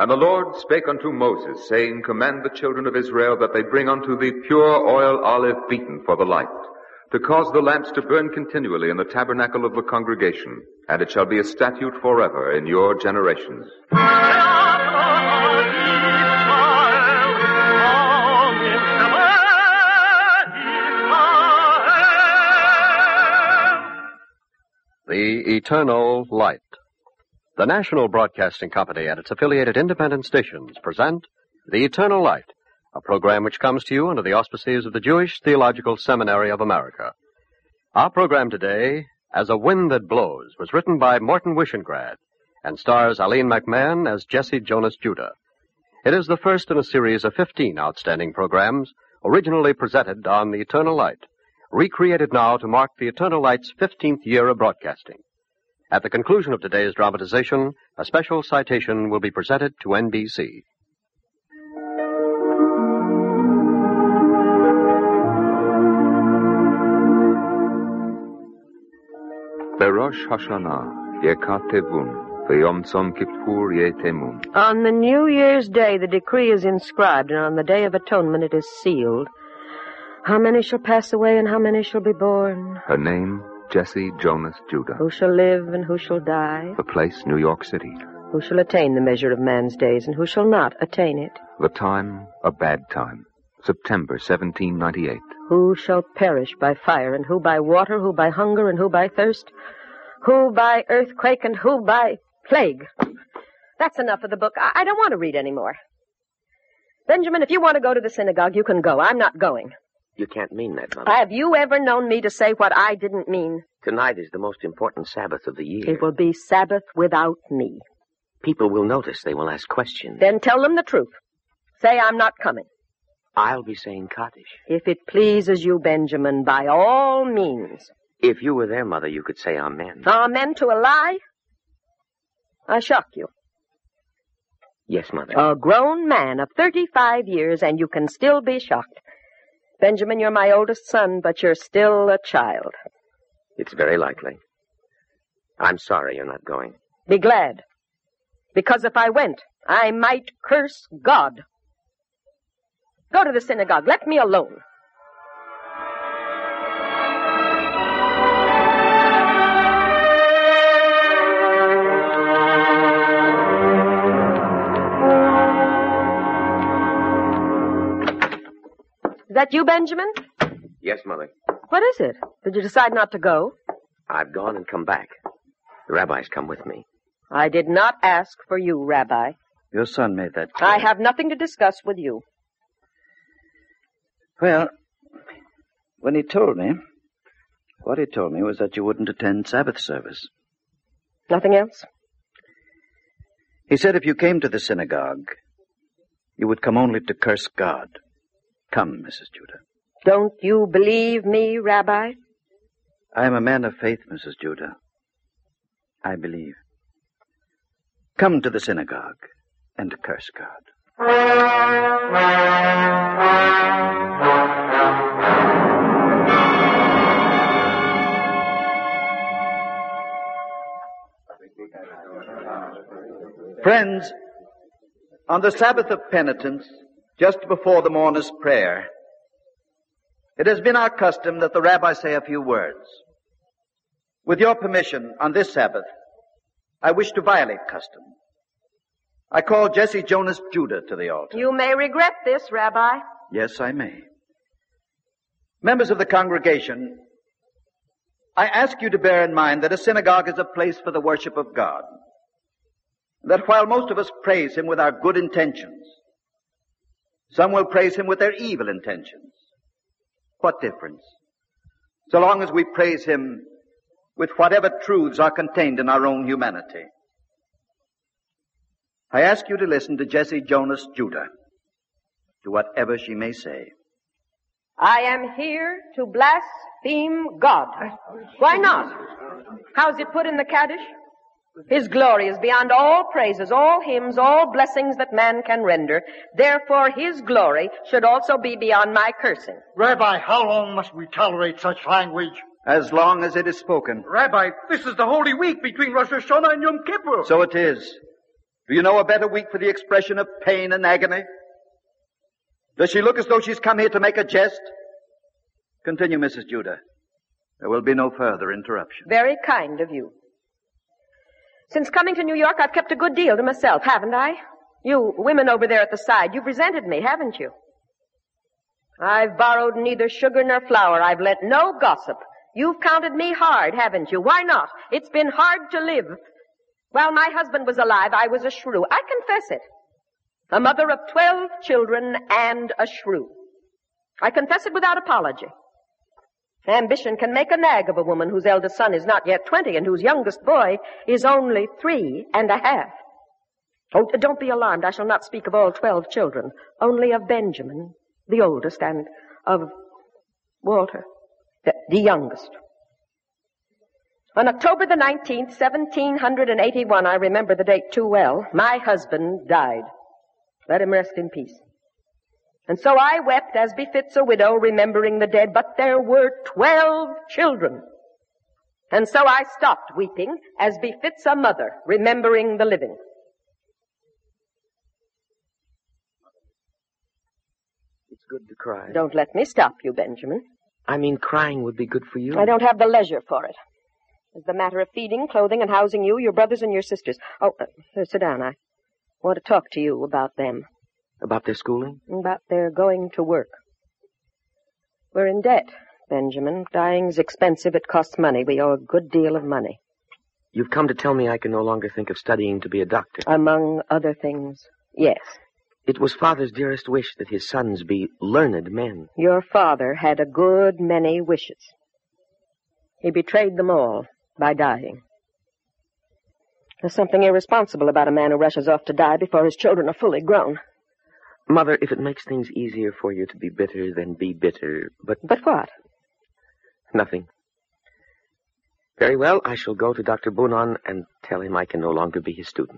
And the Lord spake unto Moses, saying, Command the children of Israel that they bring unto thee pure oil olive beaten for the light, to cause the lamps to burn continually in the tabernacle of the congregation, and it shall be a statute forever in your generations. The Eternal Light. The National Broadcasting Company and its affiliated independent stations present The Eternal Light, a program which comes to you under the auspices of the Jewish Theological Seminary of America. Our program today, As a Wind That Blows, was written by Morton Wishengrad and stars Eileen McMahon as Jesse Jonas Judah. It is the first in a series of 15 outstanding programs originally presented on The Eternal Light, recreated now to mark The Eternal Light's 15th year of broadcasting. At the conclusion of today's dramatization, a special citation will be presented to NBC. Berosh Hashanah, Yekat Tevun, V'yom Tzom Kippur Yetemun. On the New Year's Day, the decree is inscribed, and on the Day of Atonement it is sealed. How many shall pass away, and how many shall be born? Her name, Jesse Jonas Judah. Who shall live, and who shall die? The place, New York City. Who shall attain the measure of man's days, and who shall not attain it? The time, a bad time. September 1798. Who shall perish by fire, and who by water, who by hunger, and who by thirst? Who by earthquake, and who by plague? That's enough of the book. I don't want to read anymore. Benjamin, if you want to go to the synagogue, you can go. I'm not going. You can't mean that, Mother. Have you ever known me to say what I didn't mean? Tonight is the most important Sabbath of the year. It will be Sabbath without me. People will notice. They will ask questions. Then tell them the truth. Say I'm not coming. I'll be saying Kaddish. If it pleases you, Benjamin, by all means. If you were there, Mother, you could say Amen. Amen to a lie? I shock you. Yes, Mother. A grown man of 35 years, and you can still be shocked. Benjamin, you're my oldest son, but you're still a child. It's very likely. I'm sorry you're not going. Be glad. Because if I went, I might curse God. Go to the synagogue. Let me alone. Is that you, Benjamin? Yes, Mother. What is it? Did you decide not to go? I've gone and come back. The rabbi's come with me. I did not ask for you, Rabbi. Your son made that clear. I have nothing to discuss with you. Well, when he told me, what he told me was that you wouldn't attend Sabbath service. Nothing else? He said if you came to the synagogue, you would come only to curse God. Come, Mrs. Judah. Don't you believe me, Rabbi? I am a man of faith, Mrs. Judah. I believe. Come to the synagogue and curse God. Friends, on the Sabbath of penitence, just before the mourner's prayer, it has been our custom that the rabbi say a few words. With your permission, on this Sabbath, I wish to violate custom. I call Jesse Jonas Judah to the altar. You may regret this, Rabbi. Yes, I may. Members of the congregation, I ask you to bear in mind that a synagogue is a place for the worship of God. That while most of us praise Him with our good intentions, some will praise Him with their evil intentions. What difference? So long as we praise Him with whatever truths are contained in our own humanity. I ask you to listen to Jesse Jonas Judah, to whatever she may say. I am here to blaspheme God. Why not? How's it put in the Kaddish? His glory is beyond all praises, all hymns, all blessings that man can render. Therefore, His glory should also be beyond my cursing. Rabbi, how long must we tolerate such language? As long as it is spoken. Rabbi, this is the Holy Week between Rosh Hashanah and Yom Kippur. So it is. Do you know a better week for the expression of pain and agony? Does she look as though she's come here to make a jest? Continue, Mrs. Judah. There will be no further interruption. Very kind of you. Since coming to New York, I've kept a good deal to myself, haven't I? You women over there at the side, you've resented me, haven't you? I've borrowed neither sugar nor flour. I've let no gossip. You've counted me hard, haven't you? Why not? It's been hard to live. While my husband was alive, I was a shrew. I confess it. A mother of 12 children and a shrew. I confess it without apology. Ambition can make a nag of a woman whose eldest son is not yet 20 and whose youngest boy is only 3 1/2. Oh, don't be alarmed. I shall not speak of all 12 children, only of Benjamin, the oldest, and of Walter, the youngest. On October the 19th, 1781, I remember the date too well, my husband died. Let him rest in peace. And so I wept as befits a widow remembering the dead, but there were 12 children. And so I stopped weeping as befits a mother remembering the living. It's good to cry. Don't let me stop you, Benjamin. I mean, crying would be good for you. I don't have the leisure for it. It's the matter of feeding, clothing, and housing you, your brothers, and your sisters. Oh, sit down. I want to talk to you about them. About their schooling? About their going to work. We're in debt, Benjamin. Dying's expensive. It costs money. We owe a good deal of money. You've come to tell me I can no longer think of studying to be a doctor. Among other things, yes. It was Father's dearest wish that his sons be learned men. Your father had a good many wishes. He betrayed them all by dying. There's something irresponsible about a man who rushes off to die before his children are fully grown. Mother, if it makes things easier for you to be bitter, then be bitter. But what? Nothing. Very well, I shall go to Dr. Boonon and tell him I can no longer be his student.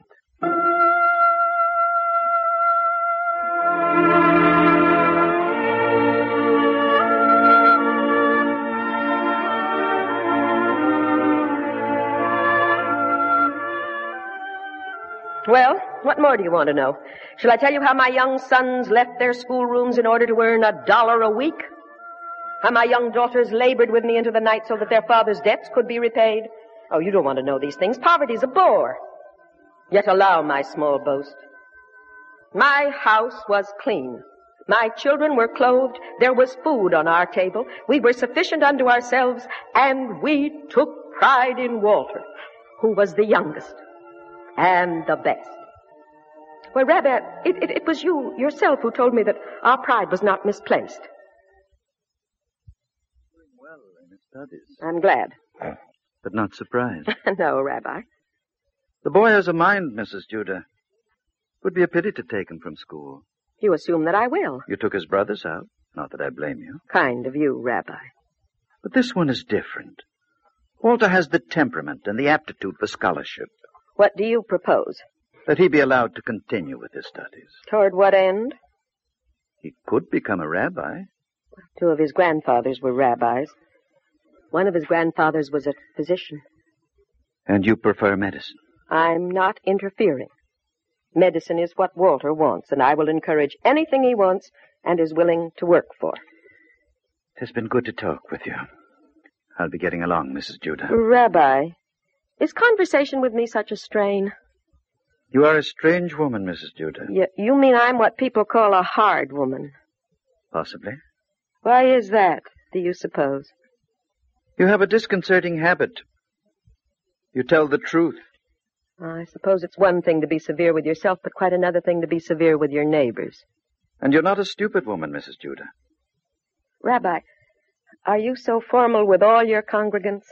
Well, what more do you want to know? Shall I tell you how my young sons left their schoolrooms in order to earn $1 a week? How my young daughters labored with me into the night so that their father's debts could be repaid? Oh, you don't want to know these things. Poverty's a bore. Yet allow my small boast. My house was clean. My children were clothed. There was food on our table. We were sufficient unto ourselves, and we took pride in Walter, who was the youngest and the best. Well, Rabbi, it was you yourself who told me that our pride was not misplaced. Well in his studies. I'm glad. But not surprised. No, Rabbi. The boy has a mind, Mrs. Judah. It would be a pity to take him from school. You assume that I will. You took his brothers out. Not that I blame you. Kind of you, Rabbi. But this one is different. Walter has the temperament and the aptitude for scholarship. What do you propose? That he be allowed to continue with his studies. Toward what end? He could become a rabbi. 2 of his grandfathers were rabbis. One of his grandfathers was a physician. And you prefer medicine? I'm not interfering. Medicine is what Walter wants, and I will encourage anything he wants and is willing to work for. It has been good to talk with you. I'll be getting along, Mrs. Judah. Rabbi, is conversation with me such a strain? You are a strange woman, Mrs. Judah. You mean I'm what people call a hard woman? Possibly. Why is that, do you suppose? You have a disconcerting habit. You tell the truth. I suppose it's one thing to be severe with yourself, but quite another thing to be severe with your neighbors. And you're not a stupid woman, Mrs. Judah. Rabbi, are you so formal with all your congregants?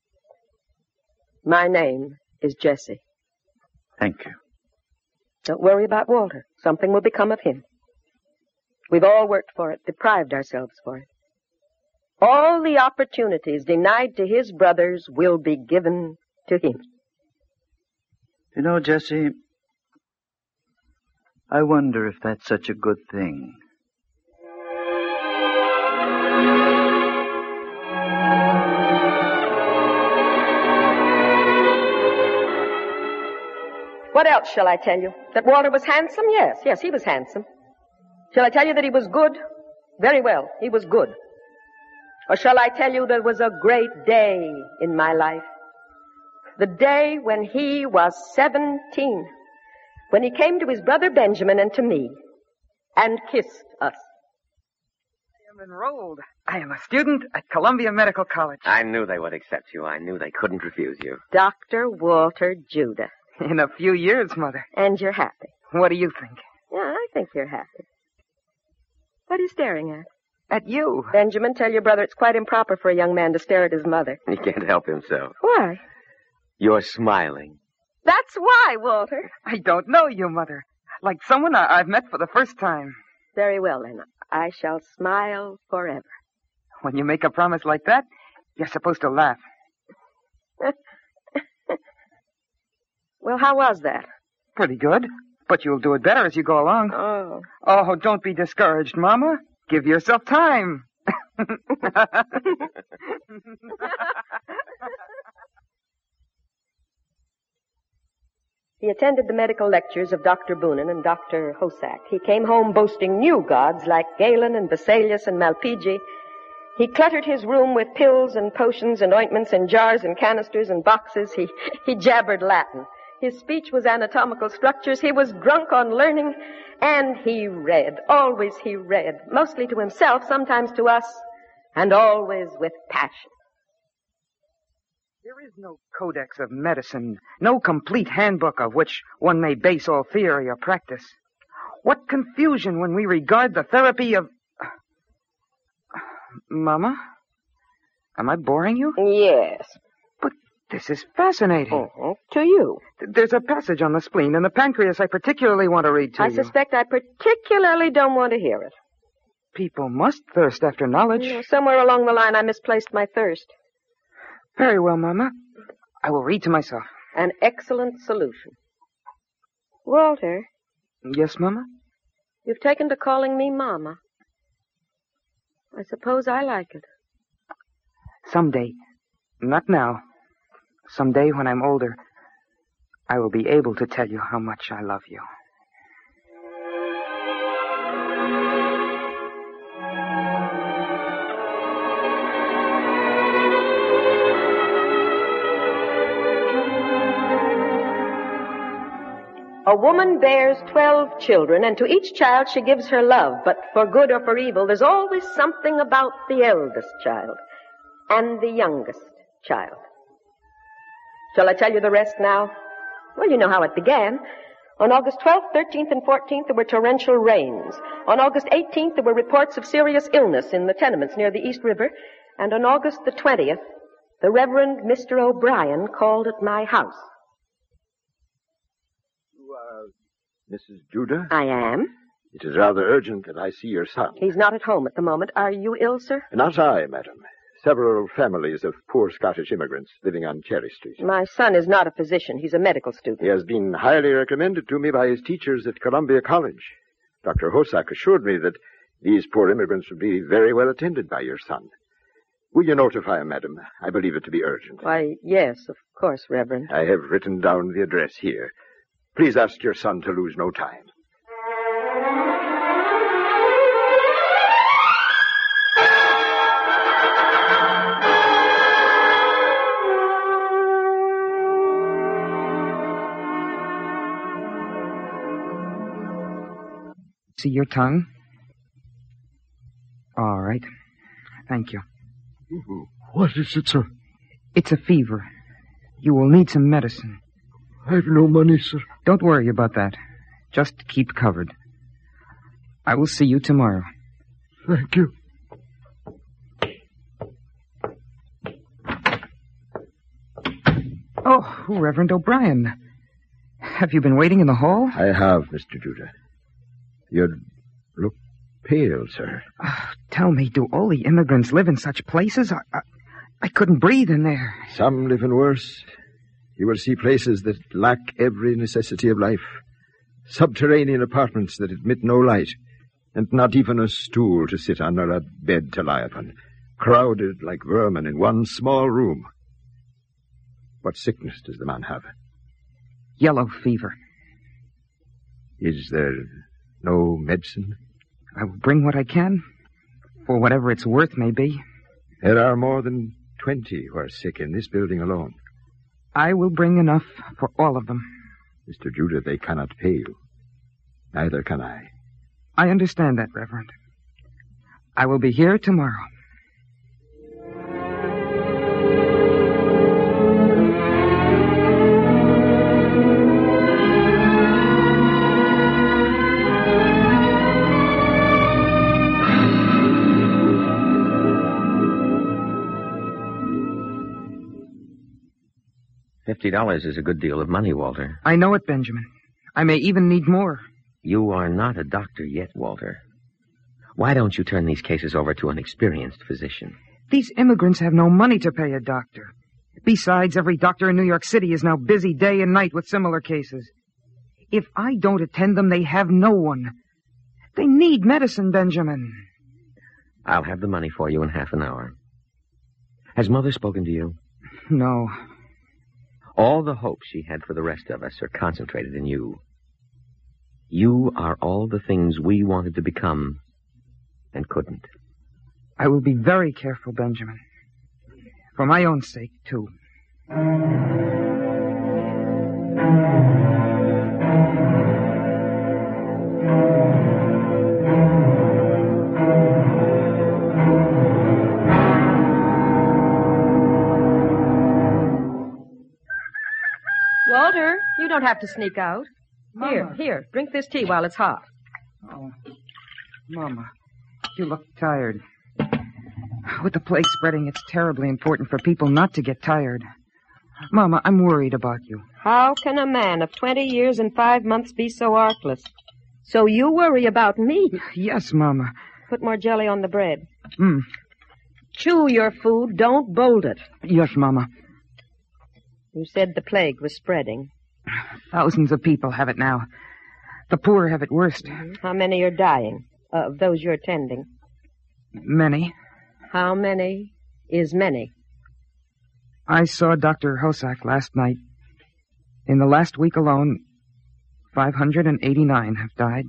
My name is Jesse. Thank you. Don't worry about Walter. Something will become of him. We've all worked for it, deprived ourselves for it. All the opportunities denied to his brothers will be given to him. You know, Jesse, I wonder if that's such a good thing. What else shall I tell you? That Walter was handsome? Yes, he was handsome. Shall I tell you that he was good? Very well, he was good. Or shall I tell you there was a great day in my life? The day when he was 17. When he came to his brother Benjamin and to me and kissed us. I am enrolled. I am a student at Columbia Medical College. I knew they would accept you. I knew they couldn't refuse you. Dr. Walter Judah. In a few years, Mother. And you're happy. What do you think? Yeah, I think you're happy. What are you staring at? At you. Benjamin, tell your brother it's quite improper for a young man to stare at his mother. He can't help himself. Why? You're smiling. That's why, Walter. I don't know you, Mother. Like someone I've met for the first time. Very well, then. I shall smile forever. When you make a promise like that, you're supposed to laugh. Well, how was that? Pretty good. But you'll do it better as you go along. Oh. Oh, don't be discouraged, Mama. Give yourself time. He attended the medical lectures of Dr. Boonin and Dr. Hosack. He came home boasting new gods like Galen and Vesalius and Malpighi. He cluttered his room with pills and potions and ointments and jars and canisters and boxes. He jabbered Latin. His speech was anatomical structures. He was drunk on learning. And he read. Always he read. Mostly to himself, sometimes to us. And always with passion. There is no codex of medicine, no complete handbook of which one may base all theory or practice. What confusion when we regard the therapy of... Mama? Am I boring you? Yes. But this is fascinating. Mm-hmm. To you. There's a passage on the spleen and the pancreas I particularly want to read to you. I suspect I particularly don't want to hear it. People must thirst after knowledge. Somewhere along the line I misplaced my thirst. Very well, Mama. I will read to myself. An excellent solution. Walter. Yes, Mama? You've taken to calling me Mama. I suppose I like it. Someday. Not now. Someday when I'm older, I will be able to tell you how much I love you. A woman bears 12 children, and to each child she gives her love. But for good or for evil, there's always something about the eldest child and the youngest child. Shall I tell you the rest now? Well, you know how it began. On August 12th, 13th, and 14th, there were torrential rains. On August 18th, there were reports of serious illness in the tenements near the East River. And on August the 20th, the Reverend Mr. O'Brien called at my house. Mrs. Judah? I am. It is rather urgent that I see your son. He's not at home at the moment. Are you ill, sir? Not I, madam. Several families of poor Scottish immigrants living on Cherry Street. My son is not a physician. He's a medical student. He has been highly recommended to me by his teachers at Columbia College. Dr. Hosack assured me that these poor immigrants would be very well attended by your son. Will you notify him, madam? I believe it to be urgent. Why, yes, of course, Reverend. I have written down the address here. Please ask your son to lose no time. See your tongue? All right. Thank you. What is it, sir? It's a fever. You will need some medicine. I've no money, sir. Don't worry about that. Just keep covered. I will see you tomorrow. Thank you. Oh, Reverend O'Brien. Have you been waiting in the hall? I have, Mr. Judah. You look pale, sir. Tell me, do all the immigrants live in such places? I couldn't breathe in there. Some live in worse. You will see places that lack every necessity of life. Subterranean apartments that admit no light, and not even a stool to sit on or a bed to lie upon. Crowded like vermin in one small room. What sickness does the man have? Yellow fever. Is there no medicine? I will bring what I can, for whatever its worth may be. There are more than 20 who are sick in this building alone. I will bring enough for all of them. Mr. Judah, they cannot pay you. Neither can I. I understand that, Reverend. I will be here tomorrow. $50 is a good deal of money, Walter. I know it, Benjamin. I may even need more. You are not a doctor yet, Walter. Why don't you turn these cases over to an experienced physician? These immigrants have no money to pay a doctor. Besides, every doctor in New York City is now busy day and night with similar cases. If I don't attend them, they have no one. They need medicine, Benjamin. I'll have the money for you in half an hour. Has Mother spoken to you? No. All the hopes she had for the rest of us are concentrated in you. You are all the things we wanted to become and couldn't. I will be very careful, Benjamin. For my own sake, too. Walter, you don't have to sneak out. Mama. Here, drink this tea while it's hot. Oh, Mama, you look tired. With the plague spreading, it's terribly important for people not to get tired. Mama, I'm worried about you. How can a man of 20 years and 5 months be so artless? So you worry about me? Yes, Mama. Put more jelly on the bread. Mm. Chew your food, don't bolt it. Yes, Mama. You said the plague was spreading. Thousands of people have it now. The poor have it worst. How many are dying, of those you're tending? Many. How many is many? I saw Dr. Hosack last night. In the last week alone, 589 have died.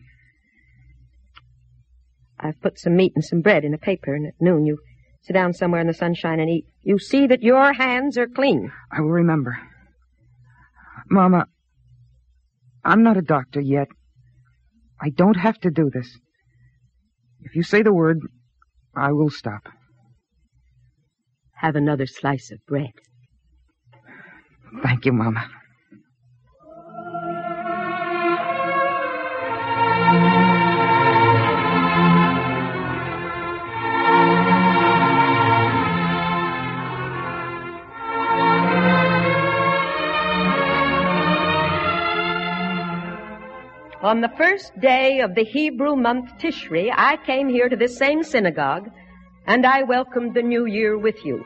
I've put some meat and some bread in a paper, and at noon you sit down somewhere in the sunshine and eat. You see that your hands are clean. I will remember. Mama, I'm not a doctor yet. I don't have to do this. If you say the word, I will stop. Have another slice of bread. Thank you, Mama. On the first day of the Hebrew month Tishri, I came here to this same synagogue, and I welcomed the new year with you.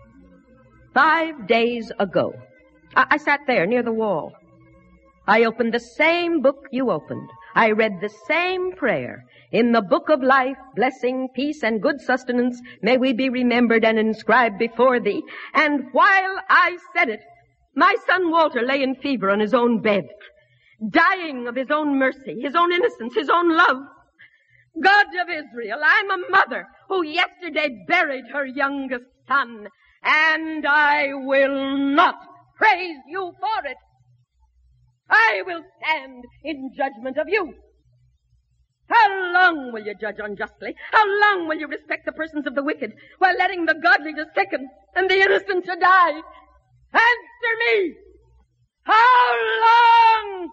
5 days ago, I sat there near the wall. I opened the same book you opened. I read the same prayer. In the book of life, blessing, peace, and good sustenance, may we be remembered and inscribed before thee. And while I said it, my son Walter lay in fever on his own bed, dying of his own mercy, his own innocence, his own love. God of Israel, I'm a mother who yesterday buried her youngest son, and I will not praise you for it. I will stand in judgment of you. How long will you judge unjustly? How long will you respect the persons of the wicked while letting the godly to sicken and the innocent to die? Answer me! How long?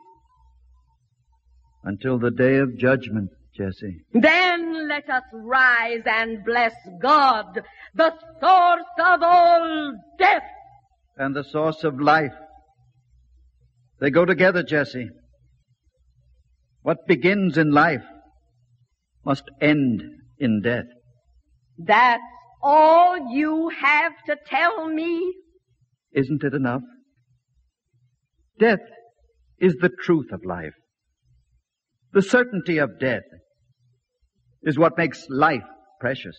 Until the day of judgment, Jesse. Then let us rise and bless God, the source of all death. And the source of life. They go together, Jesse. What begins in life must end in death. That's all you have to tell me? Isn't it enough? Death is the truth of life. The certainty of death is what makes life precious.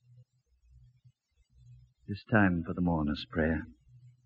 It's time for the mourner's prayer.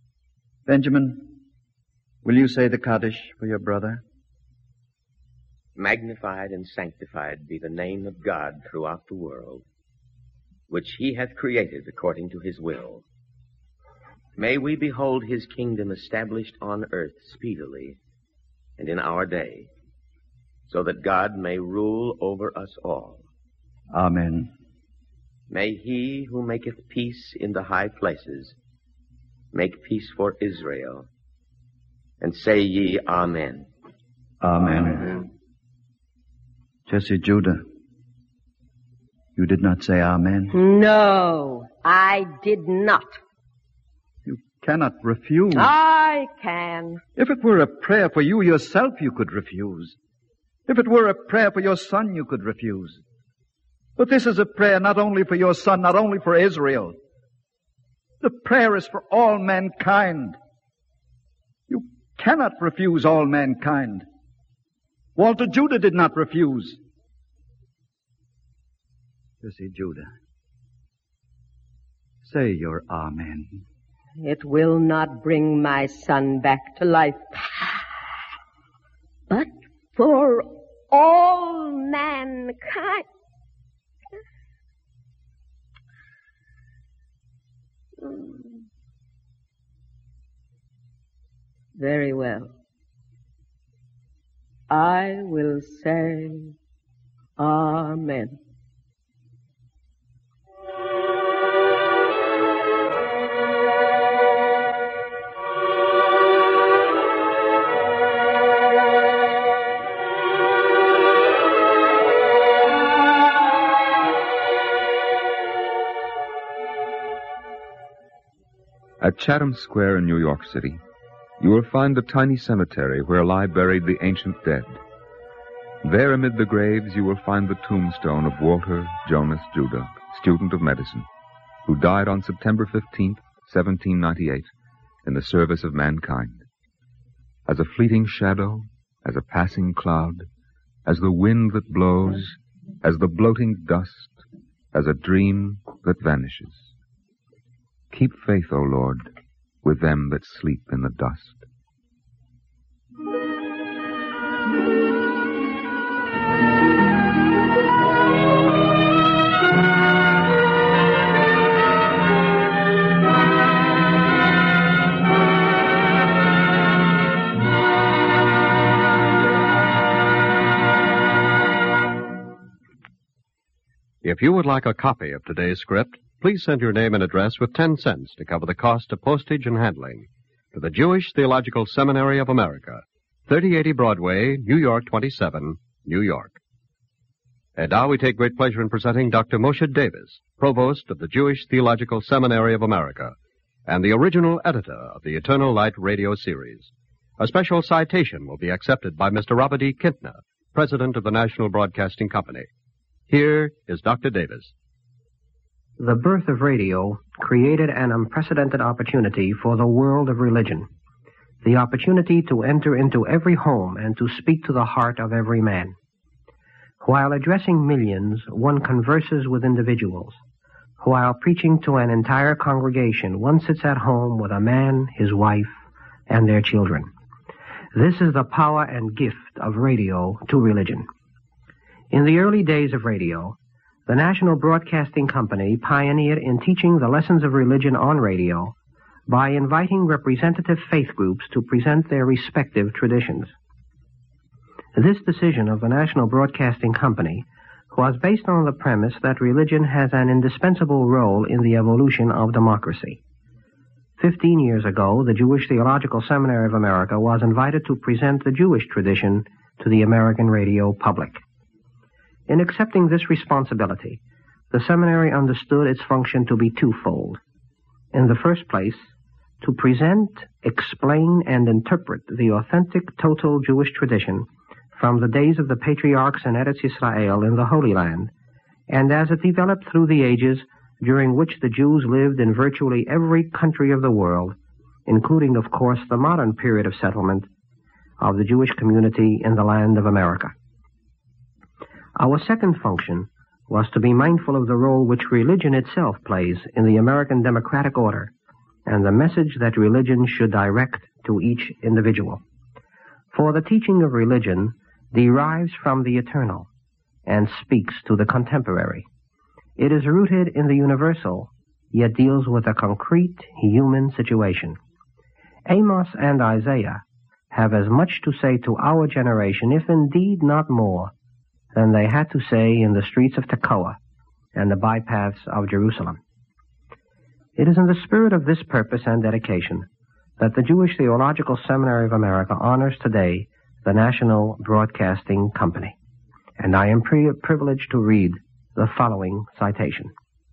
Benjamin, will you say the Kaddish for your brother? magnified and sanctified be the name of God throughout the world, which he hath created according to his will. May we behold his kingdom established on earth speedily and in our day, so that God may rule over us all. Amen. May he who maketh peace in the high places make peace for Israel. And say ye, Amen. Amen. Jesse Judah, you did not say Amen. No, I did not. You cannot refuse. I can. If it were a prayer for you yourself, you could refuse. If it were a prayer for your son, you could refuse. But this is a prayer not only for your son, not only for Israel. The prayer is for all mankind. You cannot refuse all mankind. Walter Judah did not refuse. Jesse Judah, say your Amen. It will not bring my son back to life, but for all mankind. Very well. I will say Amen. At Chatham Square in New York City, you will find a tiny cemetery where lie buried the ancient dead. There amid the graves you will find the tombstone of Walter Jonas Judah, student of medicine, who died on September 15th, 1798, in the service of mankind. As a fleeting shadow, as a passing cloud, as the wind that blows, as the bloating dust, as a dream that vanishes. Keep faith, O Lord, with them that sleep in the dust. If you would like a copy of today's script, please send your name and address with 10 cents to cover the cost of postage and handling to the Jewish Theological Seminary of America, 3080 Broadway, New York 27, New York. And now we take great pleasure in presenting Dr. Moshe Davis, Provost of the Jewish Theological Seminary of America, and the original editor of the Eternal Light radio series. A special citation will be accepted by Mr. Robert E. Kintner, President of the National Broadcasting Company. Here is Dr. Davis. The birth of radio created an unprecedented opportunity for the world of religion, the opportunity to enter into every home and to speak to the heart of every man. While addressing millions, one converses with individuals. While preaching to an entire congregation, one sits at home with a man, his wife, and their children. This is the power and gift of radio to religion. In the early days of radio, the National Broadcasting Company pioneered in teaching the lessons of religion on radio by inviting representative faith groups to present their respective traditions. This decision of the National Broadcasting Company was based on the premise that religion has an indispensable role in the evolution of democracy. 15 years ago, the Jewish Theological Seminary of America was invited to present the Jewish tradition to the American radio public. In accepting this responsibility, the seminary understood its function to be twofold. In the first place, to present, explain, and interpret the authentic, total Jewish tradition from the days of the patriarchs in Eretz Israel in the Holy Land, and as it developed through the ages during which the Jews lived in virtually every country of the world, including, of course, the modern period of settlement of the Jewish community in the land of America. Our second function was to be mindful of the role which religion itself plays in the American democratic order and the message that religion should direct to each individual. For the teaching of religion derives from the eternal and speaks to the contemporary. It is rooted in the universal, yet deals with a concrete human situation. Amos and Isaiah have as much to say to our generation, if indeed not more, than they had to say in the streets of Tekoa and the bypaths of Jerusalem. It is in the spirit of this purpose and dedication that the Jewish Theological Seminary of America honors today the National Broadcasting Company. And I am privileged to read the following citation.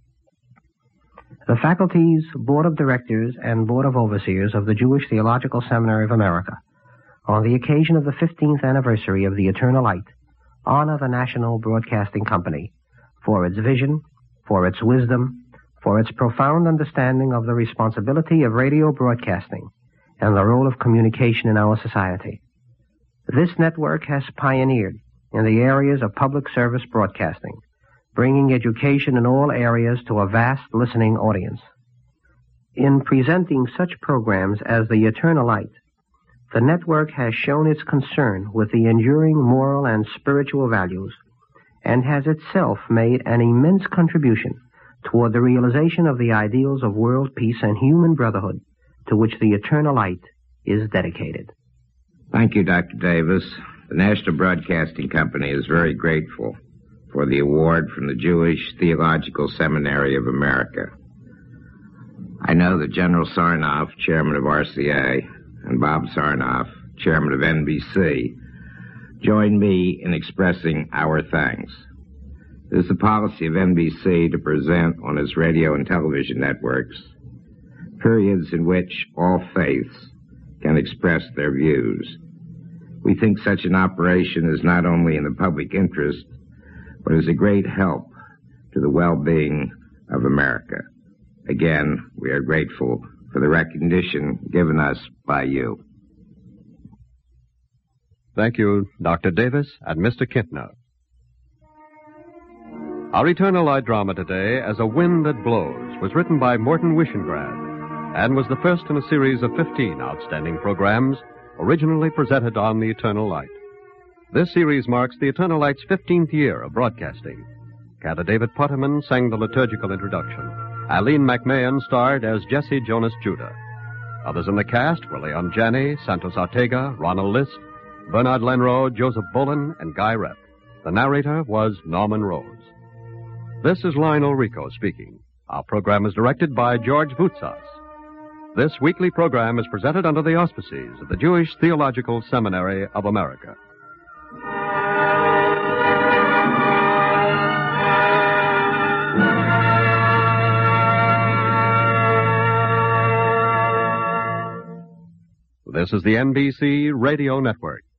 The faculties, Board of Directors, and Board of Overseers of the Jewish Theological Seminary of America, on the occasion of the 15th anniversary of the Eternal Light, honor the National Broadcasting Company for its vision, for its wisdom, for its profound understanding of the responsibility of radio broadcasting and the role of communication in our society. This network has pioneered in the areas of public service broadcasting, bringing education in all areas to a vast listening audience. In presenting such programs as the Eternal Light, the network has shown its concern with the enduring moral and spiritual values and has itself made an immense contribution toward the realization of the ideals of world peace and human brotherhood to which the Eternal Light is dedicated. Thank you, Dr. Davis. The National Broadcasting Company is very grateful for the award from the Jewish Theological Seminary of America. I know that General Sarnoff, chairman of RCA, and Bob Sarnoff, chairman of NBC, join me in expressing our thanks. It is the policy of NBC to present on its radio and television networks periods in which all faiths can express their views. We think such an operation is not only in the public interest, but is a great help to the well-being of America. Again, we are grateful for the recognition given us by you. Thank you, Dr. Davis and Mr. Kintner. Our Eternal Light drama today, As a Wind That Blows, was written by Morton Wishengrad and was the first in a series of 15 outstanding programs originally presented on the Eternal Light. This series marks the Eternal Light's 15th year of broadcasting. Cantor David Potterman sang the liturgical introduction. Eileen McMahon starred as Jesse Jonas Judah. Others in the cast were Leon Janney, Santos Ortega, Ronald List, Bernard Lenrow, Joseph Bolin, and Guy Rep. The narrator was Norman Rose. This is Lionel Rico speaking. Our program is directed by George Voutsas. This weekly program is presented under the auspices of the Jewish Theological Seminary of America. This is the NBC Radio Network.